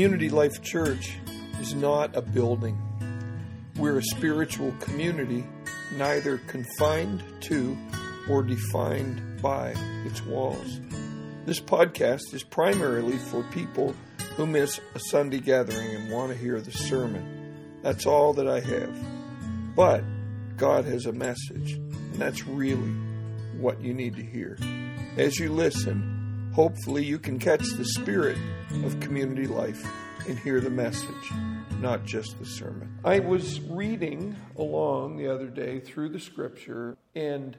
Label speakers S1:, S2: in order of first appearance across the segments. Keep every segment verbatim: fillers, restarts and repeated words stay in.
S1: Community Life Church is not a building. We're a spiritual community, neither confined to or defined by its walls. This podcast is primarily for people who miss a Sunday gathering and want to hear the sermon. That's all that I have. But God has a message, and that's really what you need to hear. As you listen, hopefully you can catch the spirit of community life and hear the message, not just the sermon. I was reading along the other day through the scripture, and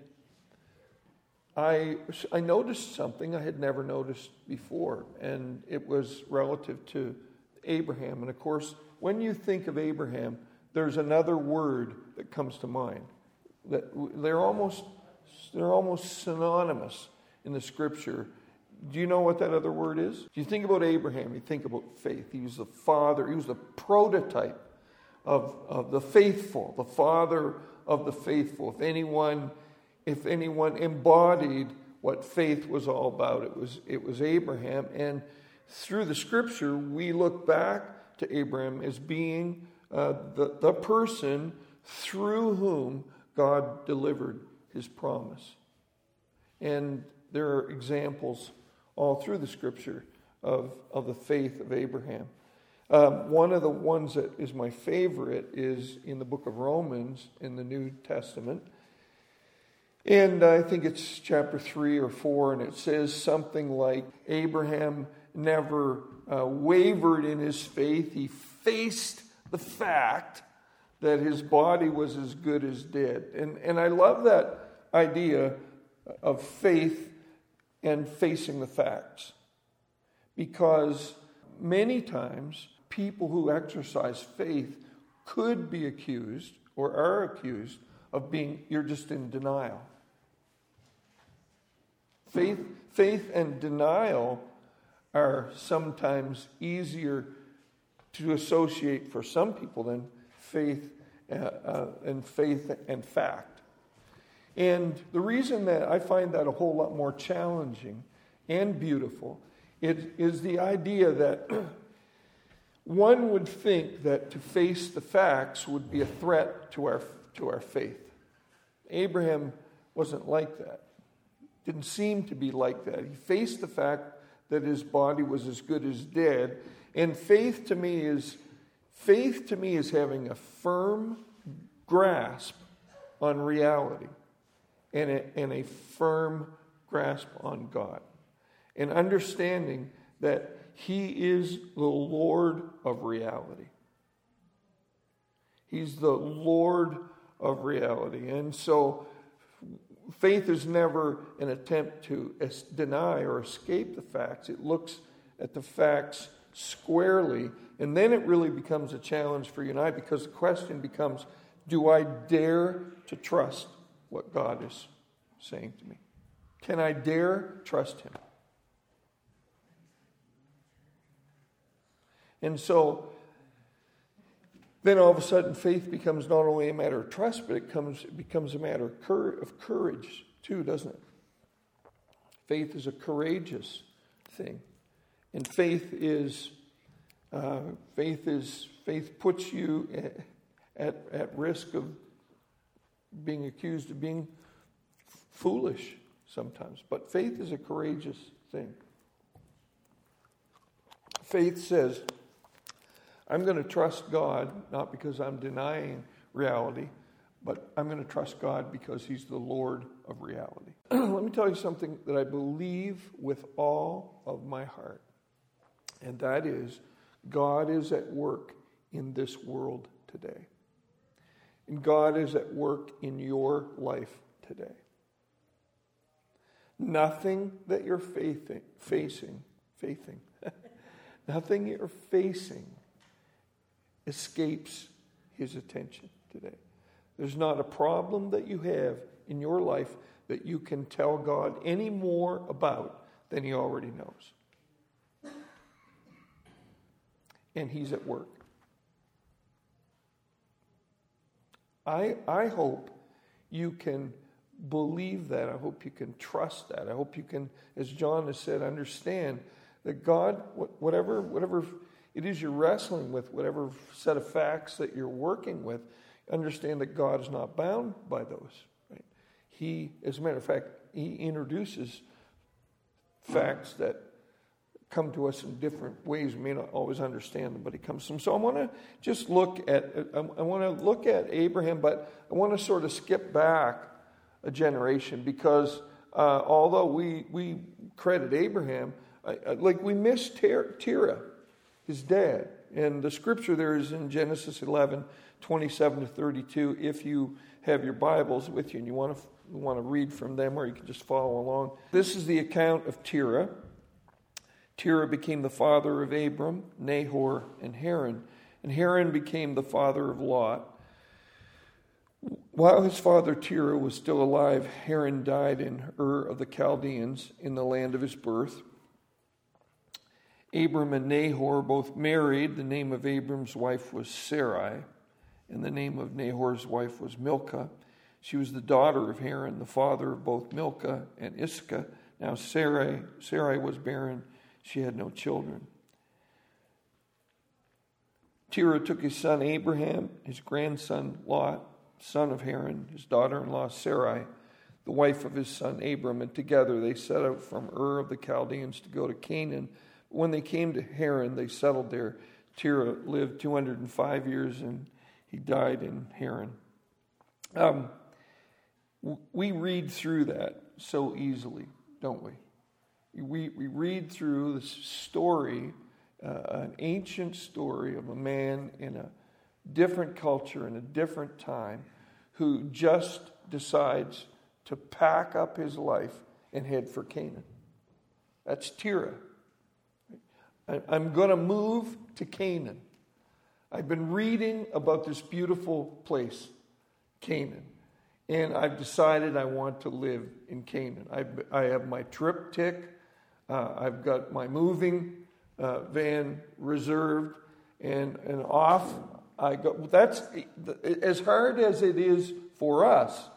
S1: I I noticed something I had never noticed before, and it was relative to Abraham. And of course, when you think of Abraham, there's another word that comes to mind. That they're almost they're almost synonymous in the scripture. Do you know what that other word is? If you think about Abraham, you think about faith. He was the father, he was the prototype of, of the faithful, the father of the faithful. If anyone, if anyone embodied what faith was all about, it was it was Abraham. And through the scripture, we look back to Abraham as being uh, the, the person through whom God delivered his promise. And there are examples all through the scripture of, of the faith of Abraham. Um, one of the ones that is my favorite is in the book of Romans in the New Testament. And I think it's chapter three or four, and it says something like, Abraham never uh, wavered in his faith. He faced the fact that his body was as good as dead. And, and I love that idea of faith and facing the facts. Because many times, people who exercise faith could be accused or are accused of being, you're just in denial. Faith, faith and denial are sometimes easier to associate for some people than faith uh, uh, and faith and fact. And the reason that I find that a whole lot more challenging and beautiful it is the idea that one would think that to face the facts would be a threat to our to our faith. Abraham wasn't like that. Didn't seem to be like that. He faced the fact that his body was as good as dead. And faith to me is faith to me is having a firm grasp on reality. And a, and a firm grasp on God. And understanding that He is the Lord of reality. He's the Lord of reality. And so faith is never an attempt to es- deny or escape the facts. It looks at the facts squarely. And then it really becomes a challenge for you and I, because the question becomes, do I dare to trust what God is saying to me? Can I dare trust Him? And so then all of a sudden faith becomes not only a matter of trust, but it comes it becomes a matter of, cur- of courage too, doesn't it? Faith is a courageous thing. And faith is uh, faith is faith puts you at, at, at risk of being accused of being foolish sometimes. But faith is a courageous thing. Faith says, I'm going to trust God, not because I'm denying reality, but I'm going to trust God because He's the Lord of reality. Let me tell you something that I believe with all of my heart. And that is, God is at work in this world today. And God is at work in your life today. Nothing that you're faithing, facing, faithing, nothing you're facing escapes His attention today. There's not a problem that you have in your life that you can tell God any more about than He already knows. And He's at work. I, I hope you can believe that. I hope you can trust that. I hope you can, as John has said, understand that God, whatever, whatever it is you're wrestling with whatever set of facts that you're working with. Understand that God is not bound by those. Right? He, as a matter of fact, he introduces facts that come to us in different ways. We may not always understand them, but he comes to them. So I want to just look at, I want to look at Abraham, but I want to sort of skip back a generation because uh, although we we credit Abraham, I, I, like we miss Ter- Terah, his dad. And the scripture there is in Genesis eleven, twenty-seven to thirty-two. If you have your Bibles with you and you want to you want to read from them, or you can just follow along. This is the account of Terah. Terah became the father of Abram, Nahor, and Haran. And Haran became the father of Lot. While his father Terah was still alive, Haran died in Ur of the Chaldeans in the land of his birth. Abram and Nahor both married. The name of Abram's wife was Sarai, and the name of Nahor's wife was Milcah. She was the daughter of Haran, the father of both Milcah and Iscah. Now Sarai, Sarai was barren. She had no children. Terah took his son Abraham, his grandson Lot, son of Haran, his daughter-in-law Sarai, the wife of his son Abram, and together they set out from Ur of the Chaldeans to go to Canaan. When they came to Haran, they settled there. Terah lived two hundred five years, and he died in Haran. Um, we read through that so easily, don't we? We, we read through this story, uh, an ancient story of a man in a different culture, in a different time, who just decides to pack up his life and head for Canaan. That's Terah. I'm going to move to Canaan. I've been reading about this beautiful place, Canaan, and I've decided I want to live in Canaan. I, I have my triptych. Uh, I've got my moving uh, van reserved, and, and off I go. That's as hard as it is for us.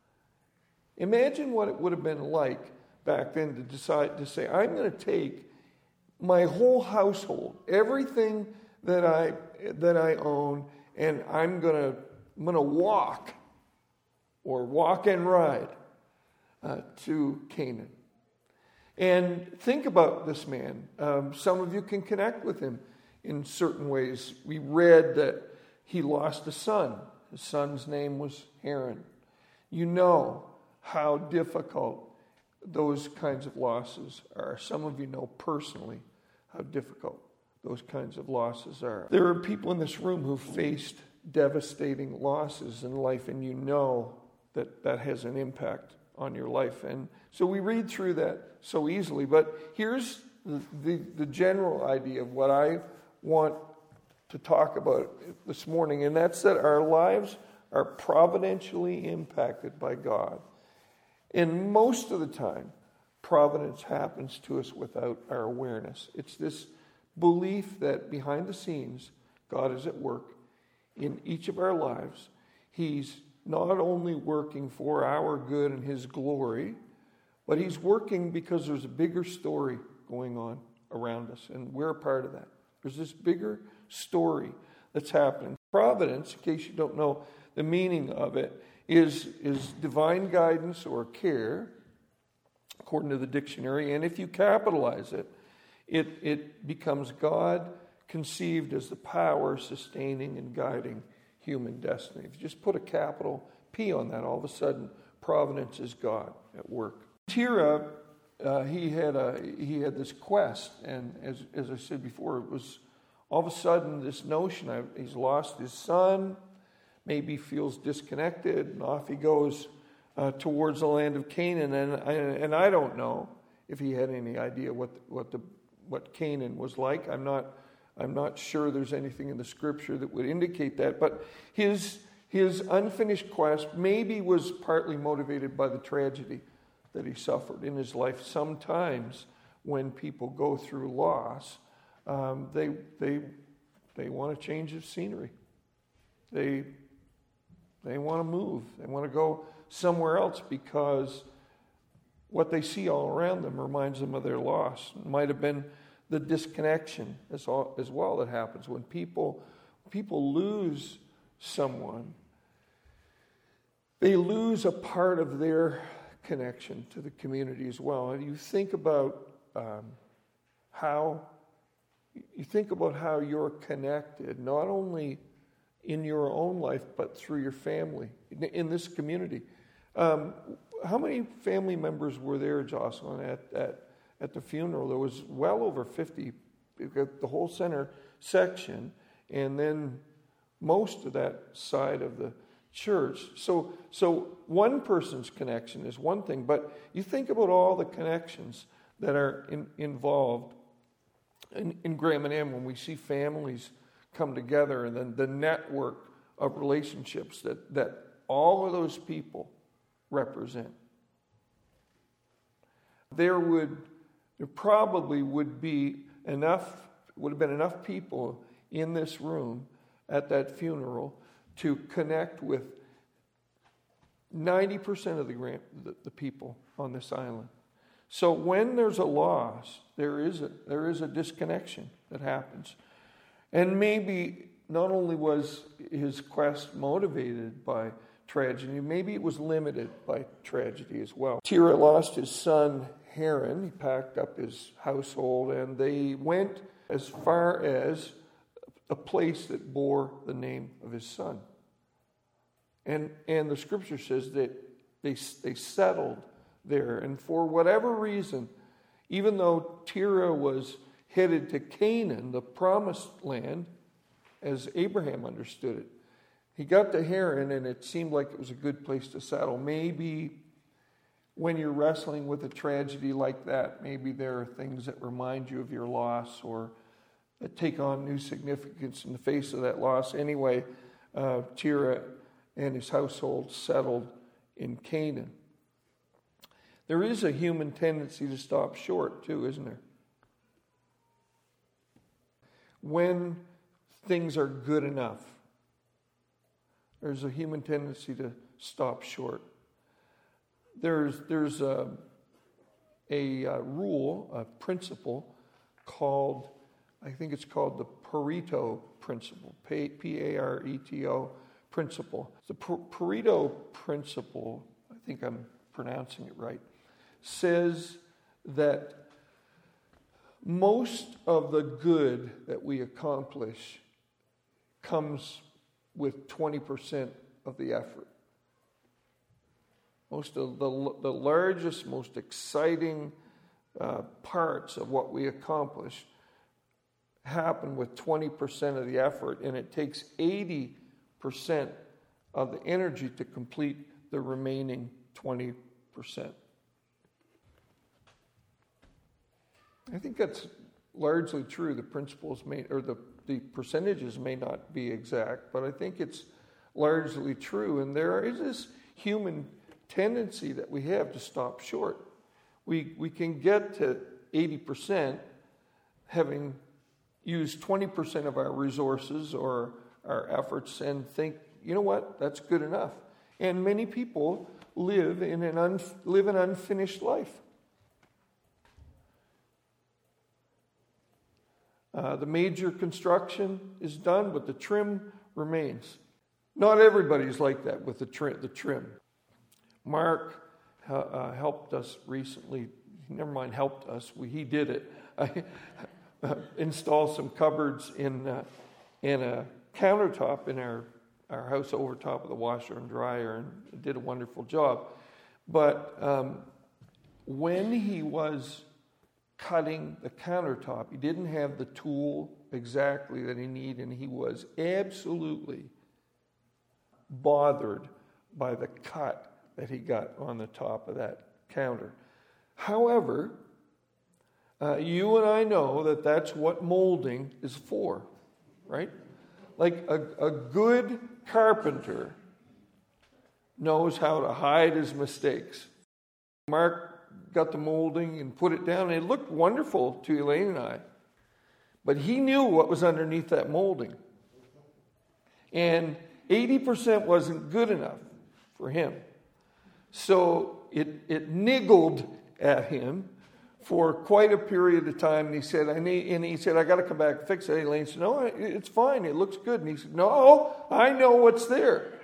S1: Imagine what it would have been like back then to decide to say, I'm going to take my whole household, everything that I that I own, and I'm going to I'm going to walk or walk and ride uh, to Canaan. And think about this man. Um, some of you can connect with him in certain ways. We read that he lost a son. His son's name was Haran. You know how difficult those kinds of losses are. Some of you know personally how difficult those kinds of losses are. There are people in this room who faced devastating losses in life, and you know that that has an impact on your life. And so we read through that so easily. But here's the, the, the general idea of what I want to talk about this morning, and that's that our lives are providentially impacted by God. And most of the time, providence happens to us without our awareness. It's this belief that behind the scenes, God is at work in each of our lives. He's not only working for our good and His glory, but He's working because there's a bigger story going on around us, and we're a part of that. There's this bigger story that's happening. Providence, in case you don't know the meaning of it, is, is divine guidance or care, according to the dictionary, and if you capitalize it, it, it becomes God conceived as the power sustaining and guiding human destiny. If you just put a capital P on that, all of a sudden, providence is God at work. Terah, uh, he had a he had this quest, and as as I said before, it was all of a sudden this notion of he's lost his son, maybe feels disconnected, and off he goes uh, towards the land of Canaan, and and I don't know if he had any idea what what the what Canaan was like. I'm not. I'm not sure there's anything in the scripture that would indicate that, but his his unfinished quest maybe was partly motivated by the tragedy that he suffered in his life. Sometimes when people go through loss, um, they they they want to change the scenery. They they want to move. They want to go somewhere else because what they see all around them reminds them of their loss. It might have been the disconnection as, all, as well that happens when people people lose someone. They lose a part of their connection to the community as well. And you think about um, how you think about how you're connected, not only in your own life, but through your family in, in this community. Um, how many family members were there, Jocelyn, at, at at the funeral? There was well over fifty. You've got the whole center section, and then most of that side of the church. So, so one person's connection is one thing, but you think about all the connections that are in, involved in, in Graham and Ann when we see families come together, and then the network of relationships that, that all of those people represent. There would there probably would be enough would have been enough people in this room at that funeral to connect with ninety percent of the, the, the people on this island. So when there's a loss, there is a, there is a disconnection that happens. And maybe not only was his quest motivated by tragedy, maybe it was limited by tragedy as well. Tira lost his son, Heron. He packed up his household, and they went as far as a place that bore the name of his son. And and the scripture says that they they settled there. And for whatever reason, even though Tira was headed to Canaan, the promised land, as Abraham understood it, he got to Haran, and it seemed like it was a good place to settle. Maybe when you're wrestling with a tragedy like that, maybe there are things that remind you of your loss or that take on new significance in the face of that loss. Anyway, uh, Tira and his household settled in Canaan. There is a human tendency to stop short, too, isn't there? When things are good enough, there's a human tendency to stop short. There's there's a, a, a rule, a principle called, I think it's called the Pareto principle, P A R E T O principle. The Pareto principle, I think I'm pronouncing it right, says that most of the good that we accomplish comes with twenty percent of the effort. Most of the, the largest, most exciting uh, parts of what we accomplish happen with twenty percent of the effort, and it takes eighty percent of the energy to complete the remaining twenty percent. I think that's largely true. The principles may, or the, the percentages may not be exact, but I think it's largely true. And there is this human tendency that we have to stop short. We we can get to eighty percent having used twenty percent of our resources or our efforts and think, you know what, that's good enough. And many people live in an un, live an unfinished life. Uh, the major construction is done, but the trim remains. Not everybody's like that with the trim. The trim. Mark uh, helped us recently. Never mind, helped us. We, he did it. I, uh, installed some cupboards in uh, in a countertop in our our house over top of the washer and dryer, and did a wonderful job. But um, when he was cutting the countertop, he didn't have the tool exactly that he needed, and he was absolutely bothered by the cut that he got on the top of that counter. However, uh, you and I know that that's what molding is for, right? Like a, a good carpenter knows how to hide his mistakes. Mark got the molding and put it down, and it looked wonderful to Elaine and I. But he knew what was underneath that molding. And eighty percent wasn't good enough for him. So it, it niggled at him for quite a period of time. And he said, I need, and he said, I got to come back and fix it. And Elaine said, no, it's fine. It looks good. And he said, no, I know what's there.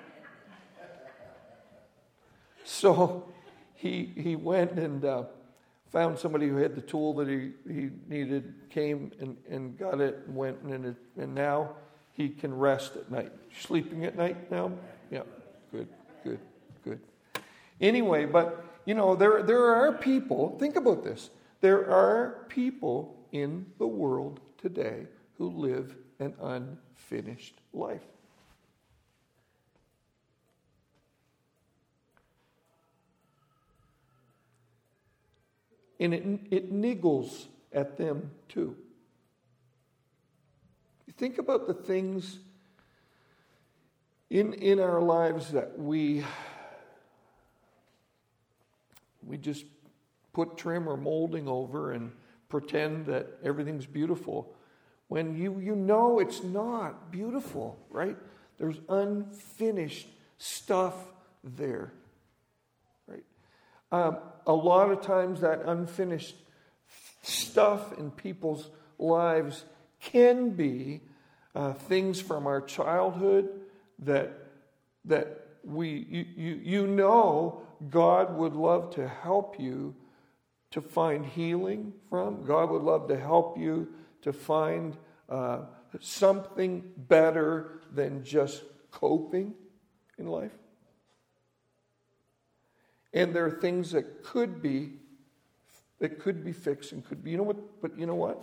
S1: So he he went and uh, found somebody who had the tool that he, he needed, came and, and got it and went. And, it, and now he can rest at night. Sleeping at night now? Yeah, good, good, good. Anyway, but, you know, there there are people, think about this. There are people in the world today who live an unfinished life. And it, it niggles at them too. Think about the things in, in our lives that we, we just put trim or molding over and pretend that everything's beautiful, when you, you know it's not beautiful, right? There's unfinished stuff there, right? Um, a lot of times that unfinished stuff in people's lives can be uh, things from our childhood that that we you, you you know God would love to help you to find healing from. God would love to help you to find uh, something better than just coping in life. And there are things that could be that could be fixed and could be, you know what, but you know what?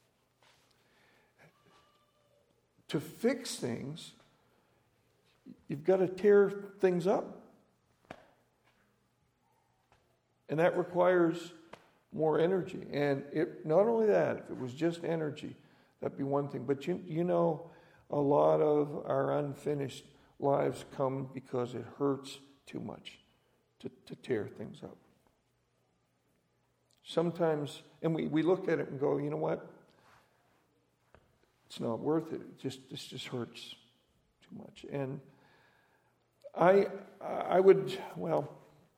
S1: To fix things, you've got to tear things up. And that requires more energy. And it, not only that, if it was just energy, that'd be one thing. But you, you know, a lot of our unfinished lives come because it hurts too much to, to tear things up. Sometimes, and we, we look at it and go, you know what? It's not worth it. It just this just hurts too much. And I I would, well,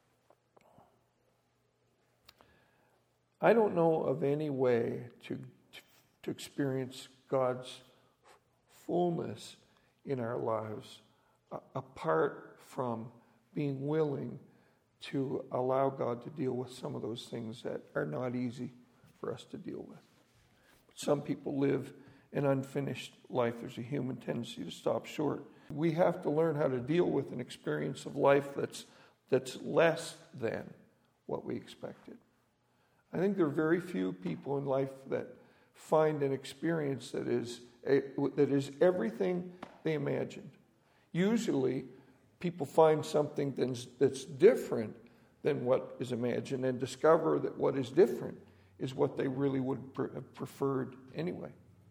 S1: I don't know of any way to to experience God's fullness in our lives uh, apart from being willing to allow God to deal with some of those things that are not easy for us to deal with. Some people live an unfinished life. There's a human tendency to stop short. We have to learn how to deal with an experience of life that's that's less than what we expected. I think there are very few people in life that find an experience that is a, that is everything they imagined. Usually, people find something that's, that's different than what is imagined and discover that what is different is what they really would pre- have preferred anyway.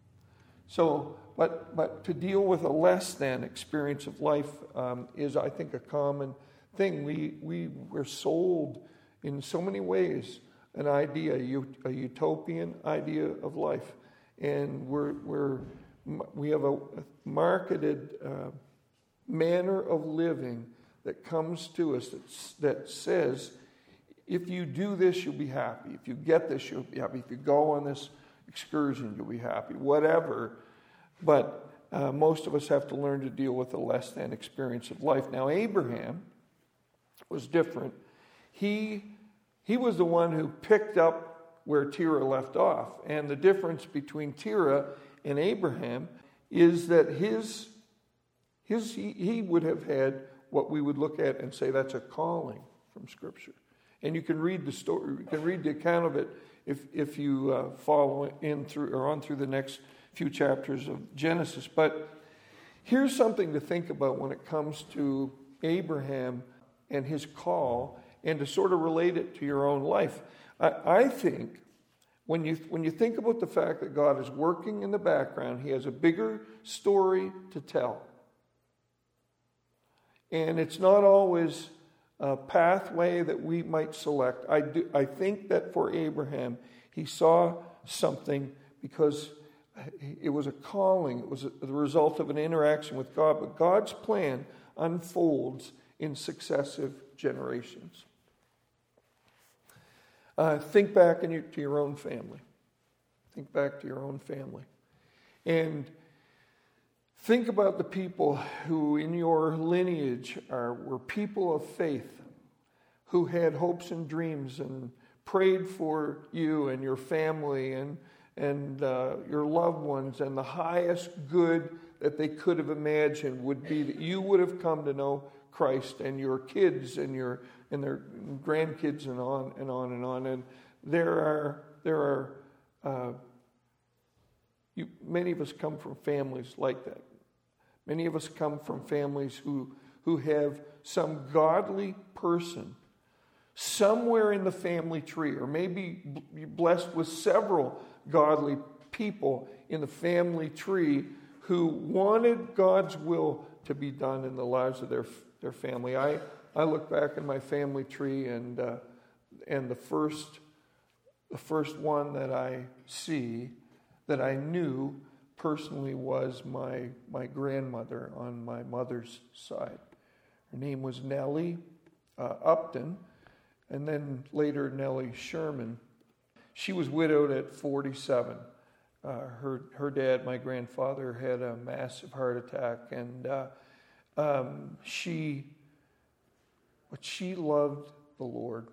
S1: So, but but to deal with a less than experience of life um, is, I think, a common thing. We we were sold in so many ways an idea, a utopian idea of life, and we're we're we have a marketed uh, manner of living that comes to us that that says, if you do this, you'll be happy. If you get this, you'll be happy. If you go on this excursion, you'll be happy. Whatever. But uh, most of us have to learn to deal with a less than experience of life. Now, Abraham was different. He he was the one who picked up where Terah left off. And the difference between Terah and Abraham is that his his he, he would have had what we would look at and say that's a calling from Scripture. And you can read the story, you can read the account of it if if you uh, follow in through or on through the next few chapters of Genesis. But here's something to think about when it comes to Abraham and his call, and to sort of relate it to your own life. I, I think when you when you think about the fact that God is working in the background, He has a bigger story to tell. And it's not always a pathway that we might select. I do, I think that for Abraham, he saw something because it was a calling. It was a, the result of an interaction with God. But God's plan unfolds in successive generations. Uh, think back in your, to your own family. Think back to your own family. And think about the people who in your lineage are were people of faith, who had hopes and dreams and prayed for you and your family and, and uh, your loved ones, and the highest good that they could have imagined would be that you would have come to know Christ, and your kids and your and their grandkids and on and on and on. And there are there are uh, you, many of us come from families like that. Many of us come from families who who have some godly person somewhere in the family tree, or maybe you're blessed with several godly people in the family tree who wanted God's will to be done in the lives of their their family. I, I look back in my family tree, and uh, and the first the first one that I see that I knew personally was my my grandmother on my mother's side. Her name was Nellie uh, Upton, and then later Nellie Sherman. She was widowed at forty-seven. Uh, her her dad, my grandfather, had a massive heart attack, and uh, um, she, but she loved the Lord.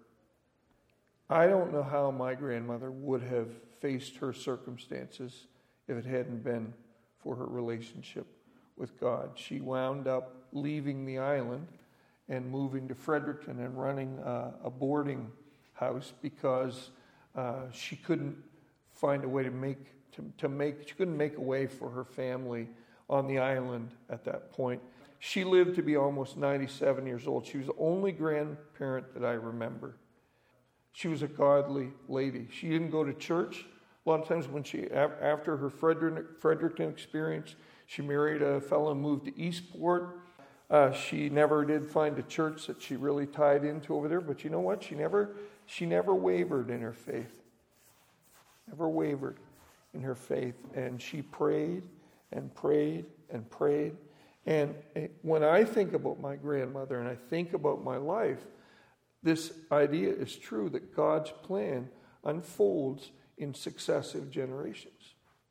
S1: I don't know how my grandmother would have faced her circumstances if it hadn't been for her relationship with God. She wound up leaving the island and moving to Fredericton and running uh, a boarding house because uh, she couldn't find a way to make to, to make she couldn't make a way for her family on the island at that point. She lived to be almost ninety-seven years old. She was the only grandparent that I remember. She was a godly lady. She didn't go to church. A lot of times when she, after her Fredericton experience, she married a fellow and moved to Eastport. Uh, she never did find a church that she really tied into over there. But you know what? She never, she never wavered in her faith. Never wavered in her faith. And she prayed and prayed and prayed. And when I think about my grandmother and I think about my life, this idea is true that God's plan unfolds in successive generations.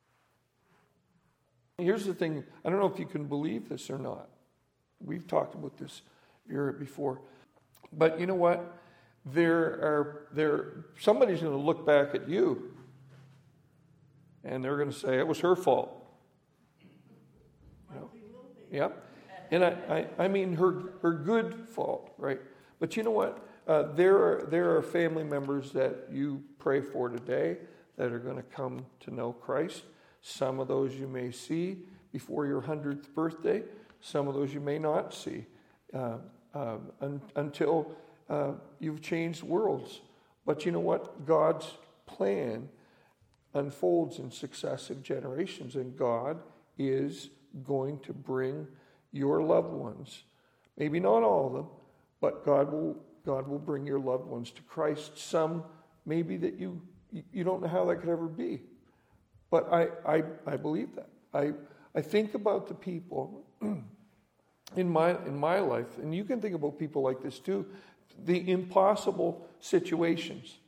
S1: Here's the thing. I don't know if you can believe this or not. We've talked about this here before. But you know what? There are there somebody's going to look back at you and they're going to say, it was her fault. You know? Yep. And I, I, I mean her her good fault, right? But you know what? Uh, there are there are family members that you pray for today that are going to come to know Christ. Some of those you may see before your hundredth birthday. Some of those you may not see uh, uh, un- until uh, you've changed worlds. But you know what? God's plan unfolds in successive generations, and God is going to bring your loved ones, maybe not all of them, but God will God will bring your loved ones to Christ. Some maybe that you you don't know how that could ever be, but I I, I believe that. I I think about the people in my in my life, and you can think about people like this too, the impossible situations.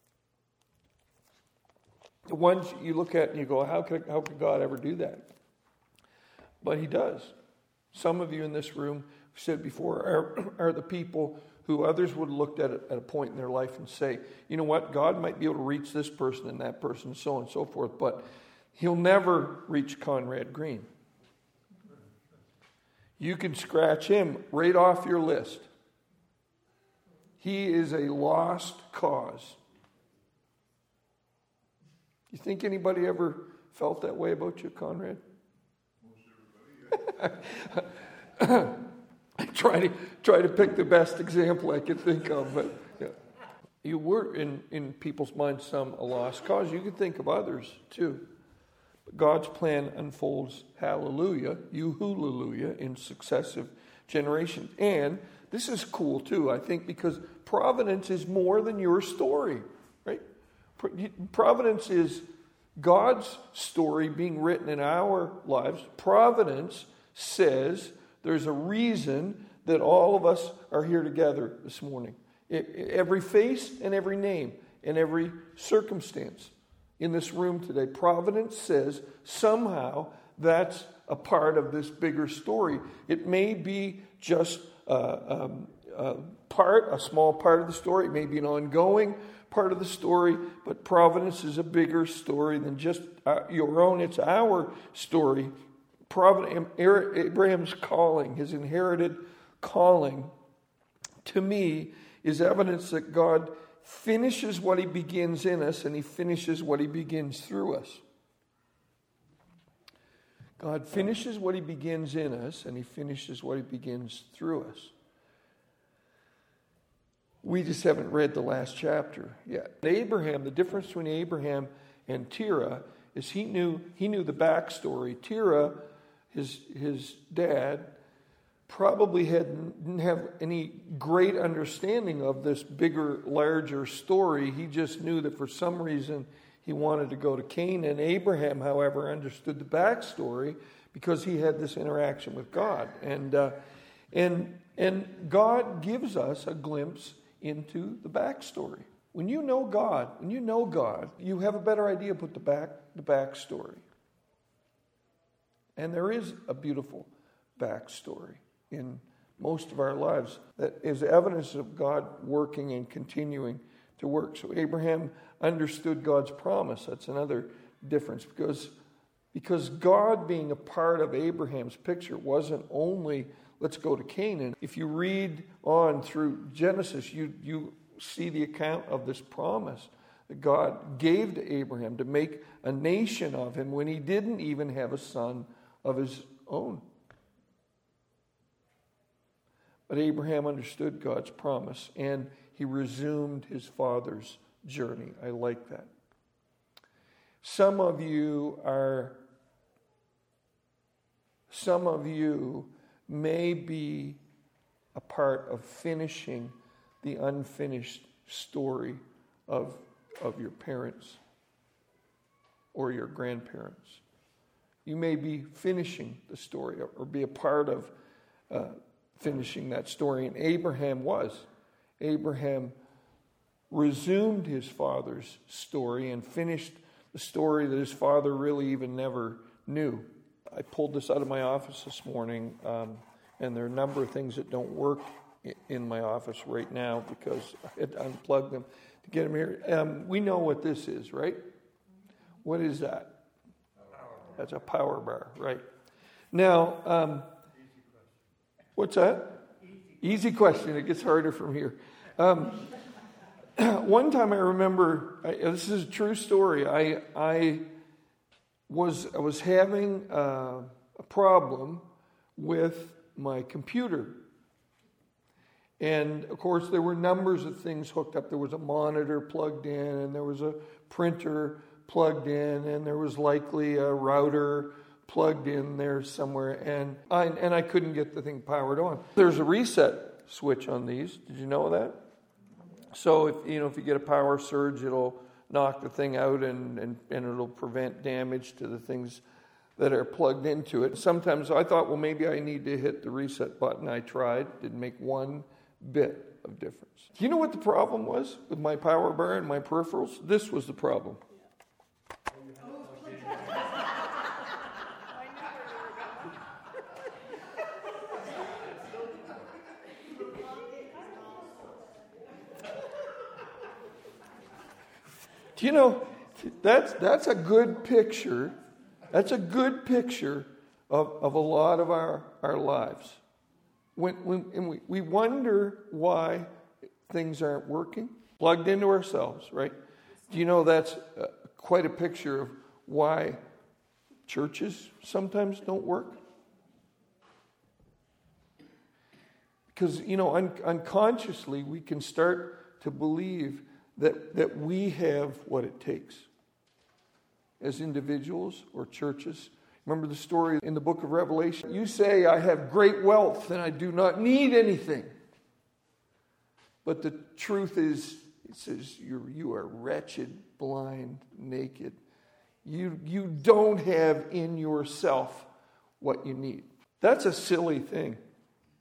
S1: The ones you look at and you go, how could how could God ever do that? But He does. Some of you in this room, I've said before, are, are the people who others would have looked at it at a point in their life and say, you know what, God might be able to reach this person and that person and so on and so forth, but He'll never reach Conrad Green. You can scratch him right off your list. He is a lost cause. You think anybody ever felt that way about you, Conrad? I try to try to pick the best example I could think of, but yeah. You were in, in people's minds some a lost cause. You could think of others too. But God's plan unfolds, hallelujah, you-hallelujah, in successive generations. And this is cool too, I think, because providence is more than your story, right? Providence is God's story being written in our lives. Providence says there's a reason that all of us are here together this morning. It, every face and every name and every circumstance. In this room today, providence says somehow that's a part of this bigger story. It may be just uh, um, a part, a small part of the story. It may be an ongoing part of the story, but providence is a bigger story than just uh, your own. It's our story. Providence, Abraham's calling, his inherited calling, to me, is evidence that God finishes what he begins in us, and he finishes what he begins through us. God finishes what he begins in us, and he finishes what he begins through us. We just haven't read the last chapter yet. Abraham, the difference between Abraham and Terah is he knew he knew the backstory. Terah, his his dad, probably had, didn't have any great understanding of this bigger, larger story. He just knew that for some reason he wanted to go to Canaan. Abraham, however, understood the backstory because he had this interaction with God. And uh, and and God gives us a glimpse into the backstory. When you know God, when you know God, you have a better idea about the back the backstory. And there is a beautiful backstory in most of our lives that is evidence of God working and continuing to work. So Abraham understood God's promise. That's another difference because, because God being a part of Abraham's picture wasn't only let's go to Canaan. If you read on through Genesis, you, you see the account of this promise that God gave to Abraham to make a nation of him when he didn't even have a son of his own. But Abraham understood God's promise, and he resumed his father's journey. I like that. Some of you are, some of you may be a part of finishing the unfinished story of, of your parents or your grandparents. You may be finishing the story or be a part of uh, finishing that story. And Abraham was. Abraham resumed his father's story and finished the story that his father really even never knew. I pulled this out of my office this morning, um, and there are a number of things that don't work in my office right now because I had to unplug them to get them here. Um, we know what this is, right? What is that? That's a power bar, right? Now, um, what's that? Easy question. It gets harder from here. Um, one time I remember, I, this is a true story. I I was I was having uh, a problem with my computer. And, of course, there were numbers of things hooked up. There was a monitor plugged in, and there was a printer plugged in, and there was likely a router plugged in there somewhere, and I, and I couldn't get the thing powered on. There's a reset switch on these. Did you know that? So, if you know, if you get a power surge, it'll knock the thing out, and, and, and it'll prevent damage to the things that are plugged into it. Sometimes I thought, well, maybe I need to hit the reset button. I tried. Didn't make one bit of difference. Do you know what the problem was with my power bar and my peripherals? This was the problem. Do you know, that's that's a good picture. That's a good picture of, of a lot of our, our lives. When, when and we, we wonder why things aren't working, plugged into ourselves, right? Do you know that's uh, quite a picture of why churches sometimes don't work? Because, you know, un- unconsciously we can start to believe that, that we have what it takes as individuals or churches. Remember the story in the book of Revelation? You say, I have great wealth and I do not need anything. But the truth is, it says, you're, you are wretched, blind, naked. You, you don't have in yourself what you need. That's a silly thing.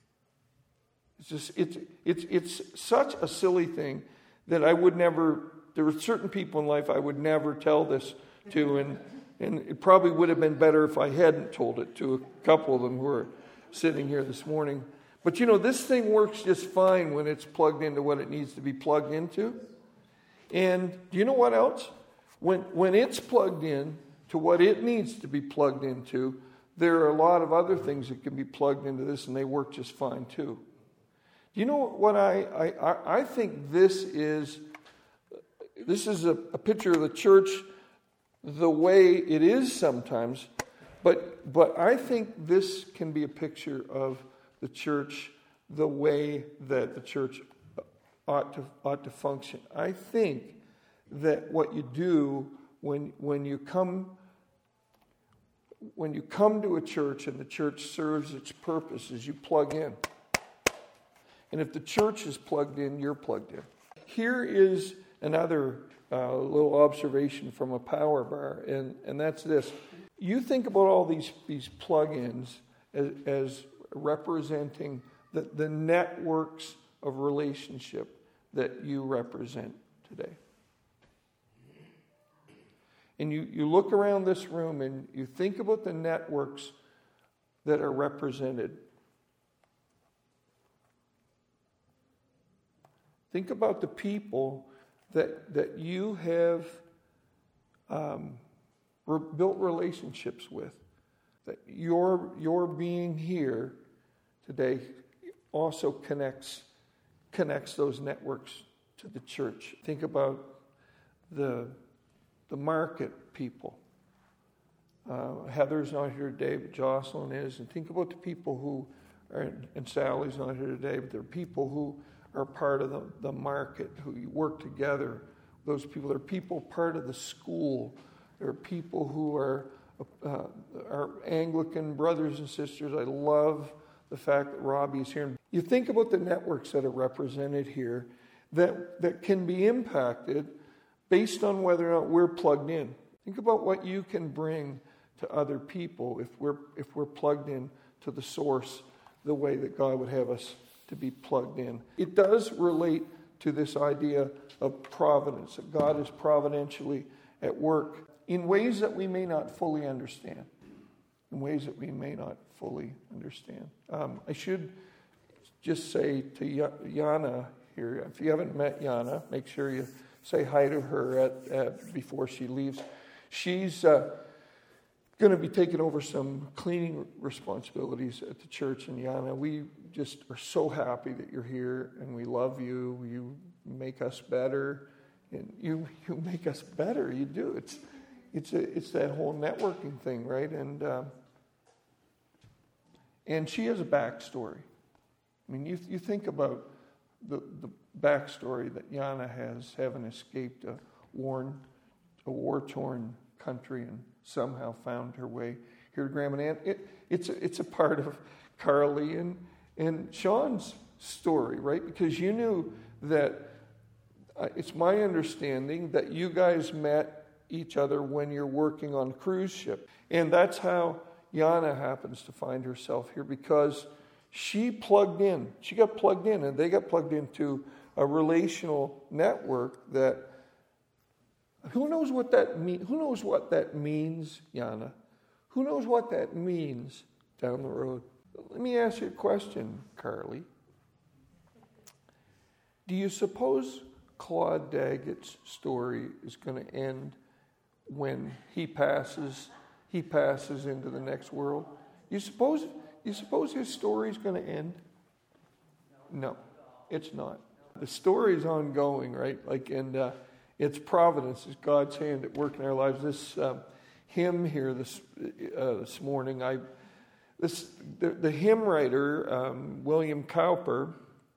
S1: It's just it's it's it's such a silly thing that I would never there were certain people in life I would never tell this to, and, and it probably would have been better if I hadn't told it to a couple of them who are sitting here this morning. But you know, this thing works just fine when it's plugged into what it needs to be plugged into. And do you know what else? When when it's plugged in to what it needs to be plugged into, there are a lot of other things that can be plugged into this, and they work just fine too. Do you know what I I, I think this is? This is a, a picture of the church the way it is sometimes, but but I think this can be a picture of the church the way that the church ought to ought to function. I think that what you do when when you come when you come to a church and the church serves its purpose is you plug in. And if the church is plugged in, you're plugged in. Here is another uh, little observation from a power bar, and, and that's this. You think about all these, these plug-ins as, as representing the, the networks of relationship that you represent today. And you, you look around this room and you think about the networks that are represented. Think about the people that that you have um, re- built relationships with. That your your being here today also connects connects those networks to the church. Think about the the market people. Uh, Heather's not here today, but Jocelyn is. And think about the people who are, and Sally's not here today, but there are people who are part of the, the market, who you work together. Those people, there are people part of the school. There are people who are, uh, are Anglican brothers and sisters. I love the fact that Robbie's here. You think about the networks that are represented here that, that can be impacted based on whether or not we're plugged in. Think about what you can bring to other people if we're if we're plugged in to the source the way that God would have us to be plugged in. It does relate to this idea of providence, that God is providentially at work in ways that we may not fully understand. In ways that we may not fully understand. Um, I should just say to Yana here, if you haven't met Yana, make sure you say hi to her at, at before she leaves. She's uh, going to be taking over some cleaning responsibilities at the church. And Yana, we just are so happy that you're here, and we love you. You make us better, and you you make us better. You do. It's it's a, it's that whole networking thing, right? And um, and she has a backstory. I mean, you you think about the the backstory that Yana has, having escaped a worn, a war-torn country and somehow found her way here to Graham and Ann. It, it's a, it's a part of Carly and and Sean's story, right? Because you knew that. Uh, it's my understanding that you guys met each other when you're working on a cruise ship, and that's how Yana happens to find herself here, because she plugged in. She got plugged in, and they got plugged into a relational network that, who knows what that mean? Who knows what that means, Yana? Who knows what that means down the road? Let me ask you a question, Carly. Do you suppose Claude Daggett's story is going to end when he passes? He passes into the next world. You suppose? You suppose his story is going to end? No, it's not. The story is ongoing, right? Like, and uh, it's providence, it's God's hand at work in our lives. This um, hymn here this uh, this morning, I this the, the hymn writer um, William Cowper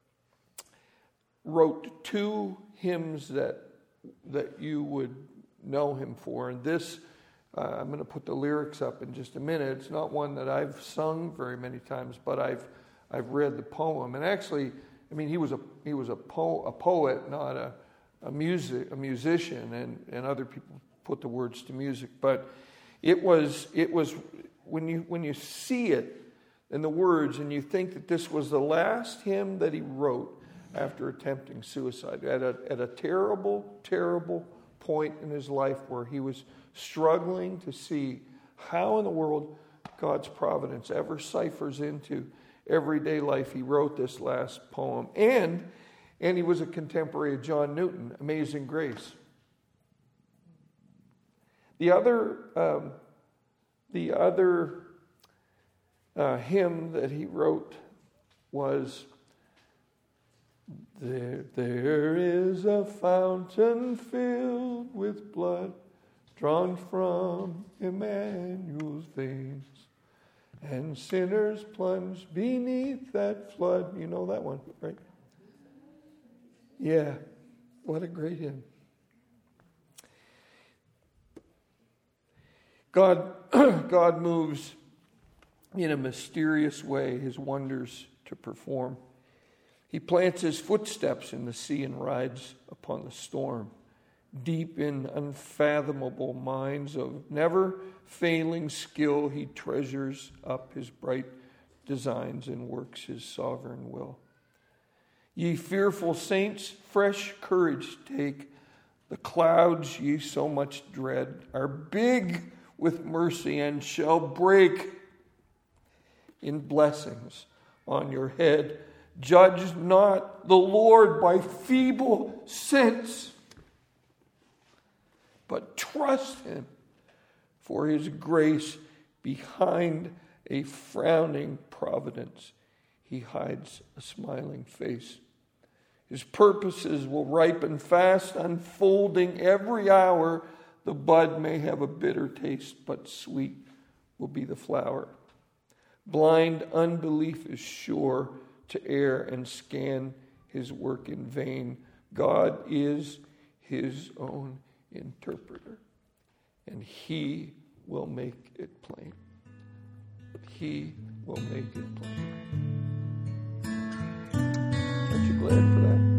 S1: wrote two hymns that that you would know him for, and this uh, I'm going to put the lyrics up in just a minute. It's not one that I've sung very many times, but I've I've read the poem, and actually, I mean, he was a he was a po- a poet, not a a music a musician, and, and other people put the words to music. But it was it was when you when you see it in the words, and you think that this was the last hymn that he wrote after attempting suicide. At a, at a terrible, terrible point in his life where he was struggling to see how in the world God's providence ever ciphers into everyday life, he wrote this last poem. And, and he was a contemporary of John Newton, Amazing Grace. The other, um, the other uh, hymn that he wrote was, There, there is a fountain filled with blood drawn from Emmanuel's veins, and sinners plunge beneath that flood. You know that one, right? Yeah, what a great hymn. God, God moves in a mysterious way his wonders to perform. He plants his footsteps in the sea and rides upon the storm. Deep in unfathomable minds of never-failing skill, he treasures up his bright designs and works his sovereign will. Ye fearful saints, fresh courage take. The clouds ye so much dread are big with mercy and shall break in blessings on your head. Judge not the Lord by feeble sense, but trust him for his grace. Behind a frowning providence, he hides a smiling face. His purposes will ripen fast, unfolding every hour. The bud may have a bitter taste, but sweet will be the flower. Blind unbelief is sure to err and scan his work in vain. God is his own interpreter, and he will make it plain. He will make it plain. Aren't you glad for that?